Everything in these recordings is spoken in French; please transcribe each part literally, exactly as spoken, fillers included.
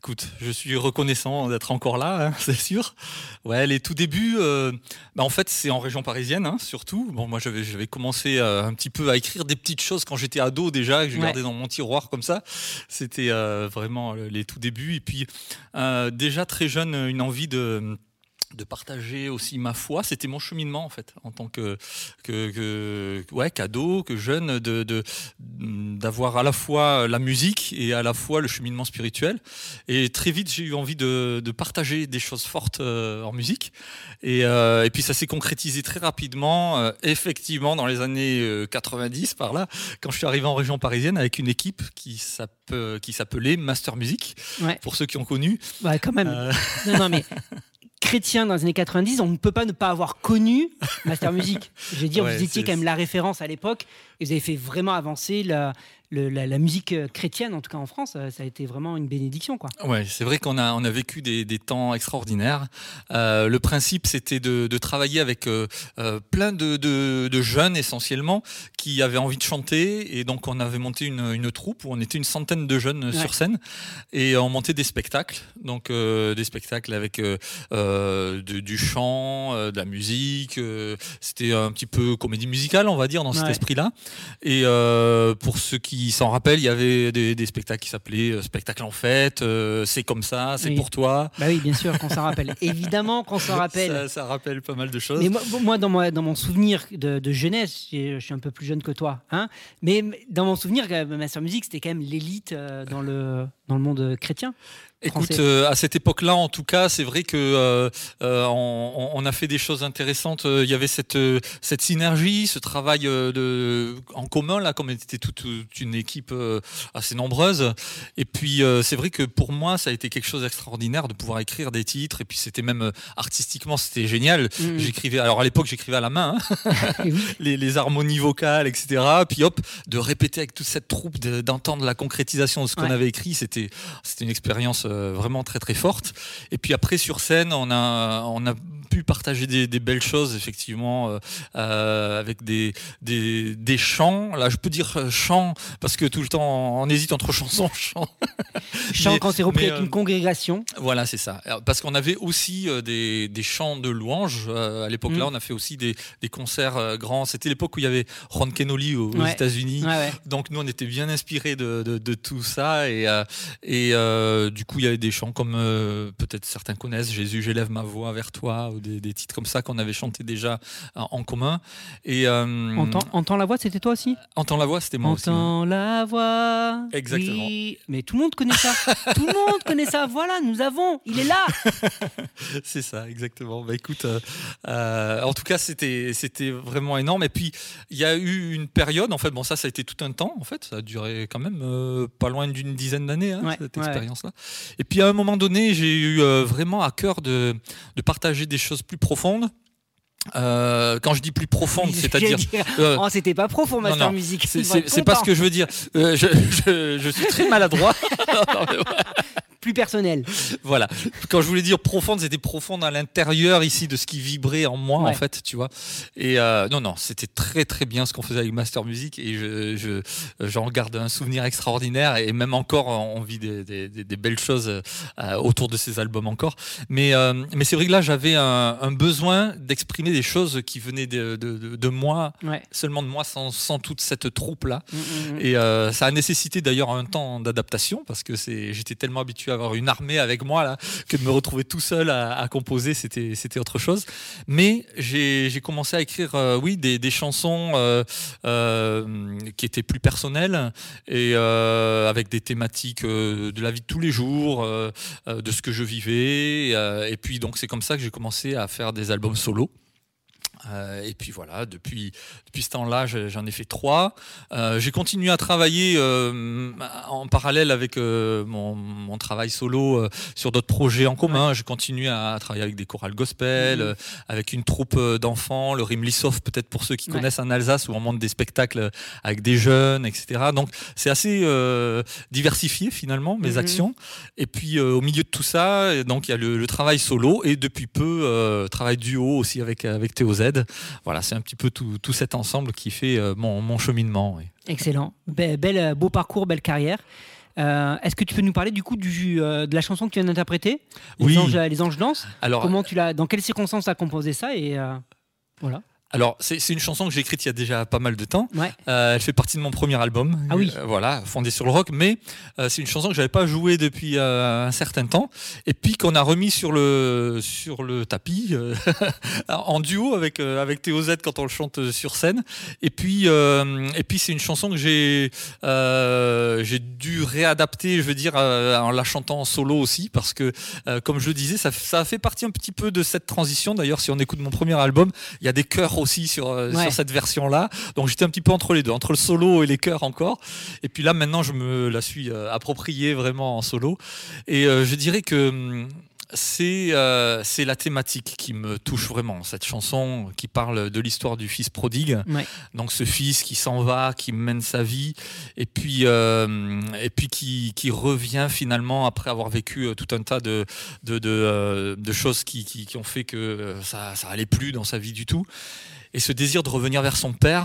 Écoute, je suis reconnaissant d'être encore là, hein, c'est sûr. Ouais, les tout débuts, euh, bah en fait, c'est en région parisienne, hein, surtout. Bon, moi, j'avais, j'avais commencé euh, un petit peu à écrire des petites choses quand j'étais ado déjà, que je Ouais. gardais dans mon tiroir comme ça. C'était euh, vraiment les tout débuts. Et puis, euh, déjà très jeune, une envie de de partager aussi ma foi. C'était mon cheminement en fait, en tant que, que, que ouais, qu'ado, que jeune, de, de, d'avoir à la fois la musique et à la fois le cheminement spirituel. Et très vite, j'ai eu envie de, de partager des choses fortes euh, en musique. Et, euh, et puis ça s'est concrétisé très rapidement, euh, effectivement, dans les années euh, quatre-vingt-dix, par là, quand je suis arrivé en région parisienne avec une équipe qui, s'appelait, qui s'appelait Master Music, Ouais. pour ceux qui ont connu. Ouais, quand même. Euh, Non, non, mais chrétien dans les années quatre-vingt-dix, on ne peut pas ne pas avoir connu Master Music. Je vais dire, Ouais, vous étiez c'est- quand même la référence à l'époque et vous avez fait vraiment avancer la, le- la, la musique chrétienne, en tout cas en France. Ça a été vraiment une bénédiction, quoi. Ouais, c'est vrai qu'on a, on a vécu des, des temps extraordinaires. Euh, le principe, c'était de, de travailler avec euh, euh, plein de, de, de jeunes, essentiellement, qui avaient envie de chanter. Et donc, on avait monté une, une troupe où on était une centaine de jeunes Ouais. sur scène. Et on montait des spectacles. Donc, euh, des spectacles avec euh, euh, de- du chant, euh, de la musique. euh, c'était un petit peu comédie musicale, on va dire, dans cet Ouais. esprit-là. Et euh, pour ceux qui s'en rappellent, il y avait des, des spectacles qui s'appelaient euh, Spectacle en fête, euh, C'est comme ça, c'est Oui. pour toi. Bah oui, bien sûr qu'on s'en rappelle. Évidemment qu'on s'en rappelle. Ça, ça rappelle pas mal de choses. Mais moi, moi, dans, moi, dans mon souvenir de, de jeunesse, j'ai- je suis un peu plus jeune que toi, hein, mais dans mon souvenir, euh, Master Music, c'était quand même l'élite euh, dans, le, dans le monde chrétien. Écoute, français. euh, à cette époque-là, en tout cas, c'est vrai que euh, euh, on, on a fait des choses intéressantes. Il y avait cette euh, cette synergie, ce travail euh, de en commun là, comme on était toute, toute une équipe euh, assez nombreuse. Et puis, euh, c'est vrai que pour moi, ça a été quelque chose d'extraordinaire de pouvoir écrire des titres. Et puis, c'était même euh, artistiquement, c'était génial. Mhm. J'écrivais. Alors à l'époque, j'écrivais à la main. Hein. Et oui. les, les harmonies vocales, et cetera. Puis hop, de répéter avec toute cette troupe, de- d'entendre la concrétisation de ce qu'on Ouais. avait écrit, c'était, c'était une expérience euh, vraiment très très forte. Et puis après sur scène, on a, on a pu partager des, des belles choses, effectivement, euh, euh, avec des, des, des chants. Là, je peux dire euh, chants, parce que tout le temps, on hésite entre chanson, chant. Chant Mais- quand c'est repris mais, avec euh, une congrégation. Voilà, c'est ça. Alors, parce qu'on avait aussi euh, des, des chants de louanges. Euh, à l'époque-là, Mm. on a fait aussi des, des concerts euh, grands. C'était l'époque où il y avait Ron Kenoly aux, aux Ouais. États-Unis. Ouais, ouais. Donc nous, on était bien inspirés de, de, de tout ça. Et, euh, et euh, du coup, il y avait des chants comme euh, peut-être certains connaissent, Jésus, j'élève ma voix vers toi, ou des, des titres comme ça qu'on avait chanté déjà en, en commun. Et euh, Entends, entends la voix, c'était toi aussi. Entends la voix, c'était moi aussi. Entends la voix. Exactement. Oui. Mais tout le monde connaît ça. Tout le monde connaît ça. Voilà, nous avons. Il est là. C'est ça, exactement. Bah écoute, euh, euh, en tout cas, c'était c'était vraiment énorme. Et puis, il y a eu une période, en fait, bon, ça, ça a été tout un temps, en fait, ça a duré quand même euh, pas loin d'une dizaine d'années, hein, Ouais, cette ouais, expérience-là. Et puis, à un moment donné, j'ai eu euh, vraiment à cœur de, de partager des choses plus profondes. Euh, quand je dis plus profonde, Oui, c'est-à-dire. j'allais dire, euh, oh, c'était pas profond, Master non, Music. c'est Ils vont c'est- être c'est pas ce contents. que je veux dire. Euh, je, je- je suis très maladroit. Non, mais voilà. Plus personnel. Voilà. Quand je voulais dire profonde, c'était profonde à l'intérieur ici de ce qui vibrait en moi, Ouais. en fait, tu vois. Et euh, non, non, c'était très très bien ce qu'on faisait avec Master Music et je, je, j'en garde un souvenir extraordinaire et même encore, on vit des, des, des- des belles choses euh, autour de ces albums encore. Mais, euh, mais c'est vrai que là, j'avais un, un besoin d'exprimer des choses qui venaient de, de, de, de moi, Ouais. seulement de moi, sans, sans toute cette troupe-là. Mm, mm, mm. Et euh, ça a nécessité d'ailleurs un temps d'adaptation parce que c'est, j'étais tellement habitué à avoir une armée avec moi là que de me retrouver tout seul à, à composer, c'était, c'était autre chose. Mais j'ai, j'ai commencé à écrire, euh, oui, des, des chansons euh, euh, qui étaient plus personnelles et euh, avec des thématiques euh, de la vie de tous les jours, euh, euh, de ce que je vivais. Et, euh, et puis donc c'est comme ça que j'ai commencé à faire des albums solo. Euh, et puis voilà, depuis, depuis ce temps-là, je- j'en ai fait trois. Euh, j'ai continué à travailler euh, en parallèle avec euh, mon, mon travail solo euh, sur d'autres projets en commun. Ouais. J'ai continué à travailler avec des chorales gospel, mmh. euh, avec une troupe d'enfants, le Rimlisov, peut-être pour ceux qui ouais. connaissent en Alsace, où on monte des spectacles avec des jeunes, et cetera. Donc c'est assez euh, diversifié finalement, mes mmh. actions. Et puis euh, au milieu de tout ça, donc il y a le, le travail solo et depuis peu, euh, travail duo aussi avec, avec Théo Z. Voilà, c'est un petit peu tout, tout cet ensemble qui fait euh, mon, mon cheminement. Oui. Excellent. Be- bel, beau parcours, belle carrière. Euh, est-ce que tu peux nous parler du coup du, euh, de la chanson que tu viens d'interpréter, les, Oui. anges, les anges dansent. Alors, Comment tu l'as, dans quelles circonstances tu as composé ça et euh, voilà. Alors, c'est, c'est une chanson que j'ai écrite il y a déjà pas mal de temps. Ouais. Euh, elle fait partie de mon premier album. Ah oui. Euh, voilà, fondé sur le rock. Mais euh, c'est une chanson que j'avais pas jouée depuis euh, un certain temps. Et puis qu'on a remis sur le sur le tapis euh, en duo avec euh, avec Théo Z quand on le chante sur scène. Et puis euh, et puis c'est une chanson que j'ai euh, j'ai dû réadapter, je veux dire, euh, en la chantant en solo aussi, parce que euh, comme je le disais, ça ça a fait partie un petit peu de cette transition. D'ailleurs, si on écoute mon premier album, il y a des chœurs aussi sur, euh, ouais. sur cette version-là. Donc j'étais un petit peu entre les deux, entre le solo et les chœurs encore. Et puis là, maintenant, je me la suis euh, appropriée vraiment en solo. Et euh, je dirais que hum, c'est, euh, c'est la thématique qui me touche vraiment. Cette chanson qui parle de l'histoire du fils prodigue. Ouais. Donc ce fils qui s'en va, qui mène sa vie, et puis, euh, et puis qui, qui revient finalement après avoir vécu euh, tout un tas de, de, de, euh, de choses qui, qui, qui ont fait que euh, ça, ça allait plus dans sa vie du tout. Et ce désir de revenir vers son père,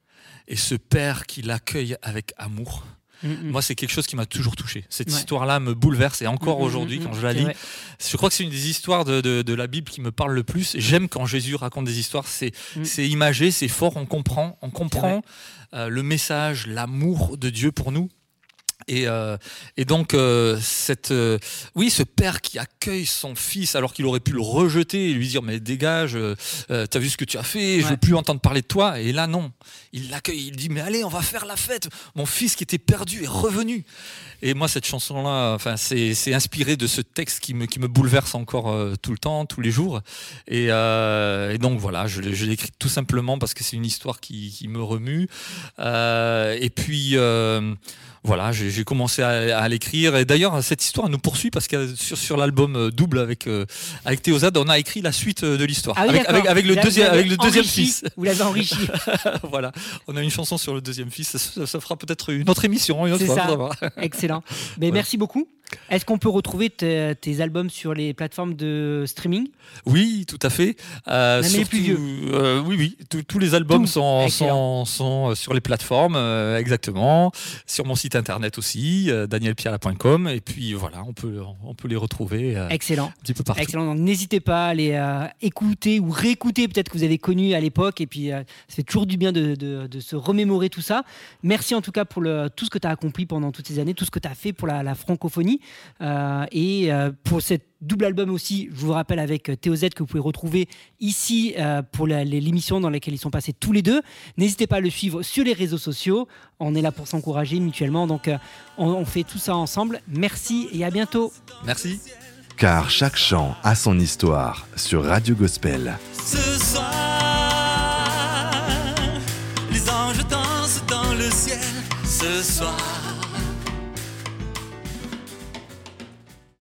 et ce père qui l'accueille avec amour. Mm-hmm. Moi, c'est quelque chose qui m'a toujours touché. Cette Ouais. histoire-là me bouleverse, et encore Mm-hmm, aujourd'hui, mm-hmm, quand je la c'est lis, vrai. je crois que c'est une des histoires de, de, de la Bible qui me parle le plus. J'aime quand Jésus raconte des histoires, c'est, Mm. c'est imagé, c'est fort, on comprend, on comprend euh, le message, l'amour de Dieu pour nous. Et, euh, et donc, euh, cette, euh, oui, ce père qui accueille son fils alors qu'il aurait pu le rejeter et lui dire mais dégage, euh, t'as vu ce que tu as fait, je Ouais. veux plus entendre parler de toi. Et là non, il l'accueille, il dit mais allez, on va faire la fête. Mon fils qui était perdu est revenu. Et moi cette chanson-là, enfin c'est, c'est inspiré de ce texte qui me qui me bouleverse encore euh, tout le temps, tous les jours. Et, euh, et donc voilà, je, l'ai- je l'ai écrite tout simplement parce que c'est une histoire qui, qui me remue. Euh, et puis euh, voilà, j'ai, j'ai commencé à, à l'écrire. Et d'ailleurs, cette histoire elle nous poursuit parce que sur, sur l'album euh, double avec, euh, avec Théo Z, on a écrit la suite euh, de l'histoire. Ah oui, avec, d'accord. avec, avec le Là, deuxième, vous l'avez avec le deuxième enrichi, fils. Vous l'avez enrichi. Voilà, on a une chanson sur le deuxième fils. Ça, ça- ça fera peut-être une autre émission, une autre C'est fois. ça. faudra voir. Excellent. Mais Ouais. merci beaucoup. Est-ce qu'on peut retrouver tes, tes albums sur les plateformes de streaming? Oui, tout à fait. Euh, Même les plus vieux. euh, oui, oui. Tous- Tous les albums Tout. sont, Excellent. sont, sont sur les plateformes, euh, exactement. Sur mon site internet aussi, euh, daniel piala point com. Et puis voilà, on peut, on peut les retrouver euh, Excellent. un petit peu partout. Excellent. Donc, n'hésitez pas à les euh, écouter ou réécouter peut-être que vous avez connu à l'époque. Et puis, euh, ça fait toujours du bien de, de- de se remémorer tout ça. Merci en tout cas pour le, tout ce que tu as accompli pendant toutes ces années, tout ce que tu as fait pour la, la francophonie. Euh, et euh, pour cette double album aussi, je vous rappelle avec euh, Théo Z que vous pouvez retrouver ici euh, pour la- les- l'émission dans laquelle ils sont passés tous les deux. N'hésitez pas à le suivre sur les réseaux sociaux. On est là pour s'encourager mutuellement. Donc, euh, on, on fait tout ça ensemble. Merci et à bientôt. Merci. Car chaque chant a son histoire sur Radio Gospel. Ce soir, les anges dansent dans le ciel. Ce soir,